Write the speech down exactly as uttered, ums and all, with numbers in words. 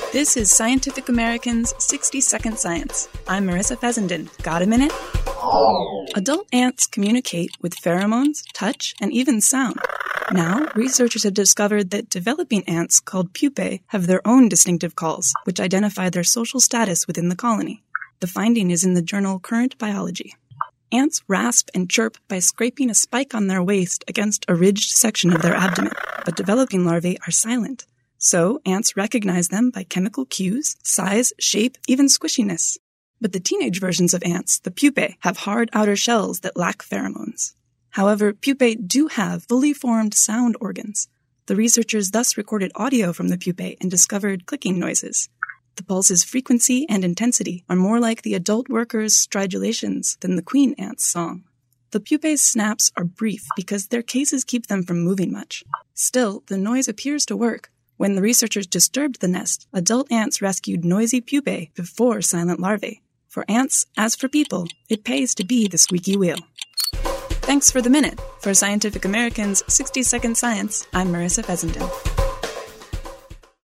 This is Scientific American's sixty second Science. I'm Marissa Fessenden. Got a minute? Adult ants communicate with pheromones, touch, and even sound. Now, researchers have discovered that developing ants called pupae have their own distinctive calls, which identify their social status within the colony. The finding is in the journal Current Biology. Ants rasp and chirp by scraping a spike on their waist against a ridged section of their abdomen, but developing larvae are silent. So, ants recognize them by chemical cues, size, shape, even squishiness. But the teenage versions of ants, the pupae, have hard outer shells that lack pheromones. However, pupae do have fully formed sound organs. The researchers thus recorded audio from the pupae and discovered clicking noises. The pulse's frequency and intensity are more like the adult worker's stridulations than the queen ant's song. The pupae's snaps are brief because their cases keep them from moving much. Still, the noise appears to work. When the researchers disturbed the nest, adult ants rescued noisy pupae before silent larvae. For ants, as for people, it pays to be the squeaky wheel. Thanks for the minute. For Scientific American's sixty second Science, I'm Marissa Fessenden.